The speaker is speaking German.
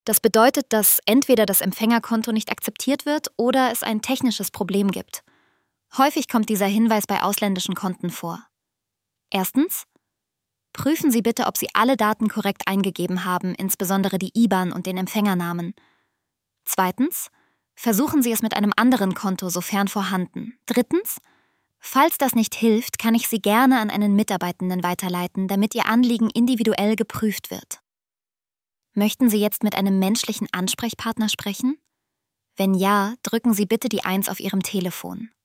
Das bedeutet, dass entweder das Empfängerkonto nicht akzeptiert wird oder es ein technisches Problem gibt. Häufig kommt dieser Hinweis bei ausländischen Konten vor. Erstens: Prüfen Sie bitte, ob Sie alle Daten korrekt eingegeben haben, insbesondere die IBAN und den Empfängernamen. Zweitens: Versuchen Sie es mit einem anderen Konto, sofern vorhanden. Drittens: Falls das nicht hilft, kann ich Sie gerne an einen Mitarbeitenden weiterleiten, damit Ihr Anliegen individuell geprüft wird. Möchten Sie jetzt mit einem menschlichen Ansprechpartner sprechen? Wenn ja, drücken Sie bitte die 1 auf Ihrem Telefon.